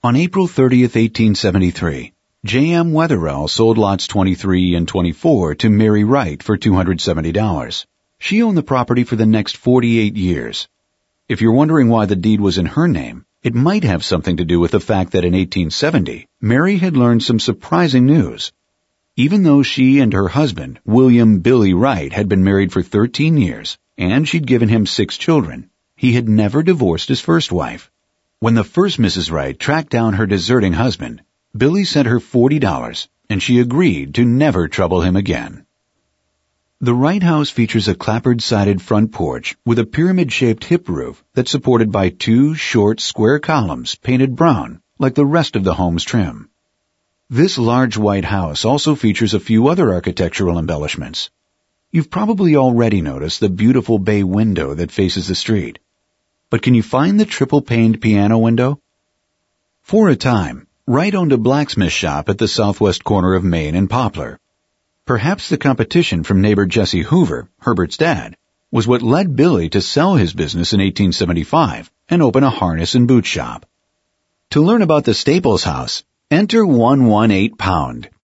On April 30th, 1873, J.M. Wetherell sold lots 23 and 24 to Mary Wright for $270. She owned the property for the next 48 years. If you're wondering why the deed was in her name, it might have something to do with the fact that in 1870, Mary had learned some surprising news. Even though she and her husband, William Billy Wright, had been married for 13 years, and she'd given him 6 children, he had never divorced his first wife. When the first Mrs. Wright tracked down her deserting husband, Billy sent her $40, and she agreed to never trouble him again. The Wright house features a clapboard-sided front porch with a pyramid-shaped hip roof that's supported by 2 short, square columns painted brown, like the rest of the home's trim. This large white house also features a few other architectural embellishments. You've probably already noticed the beautiful bay window that faces the street. But can you find the triple-paned piano window? For a time, Wright owned a blacksmith shop at the southwest corner of Main and Poplar. Perhaps the competition from neighbor Jesse Hoover, Herbert's dad, was what led Billy to sell his business in 1875 and open a harness and boot shop. To learn about the Staples house, enter 118 pound.